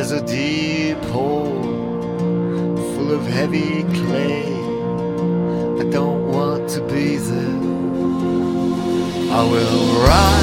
There's a deep hole full of heavy clay. I don't want to be there. I will rise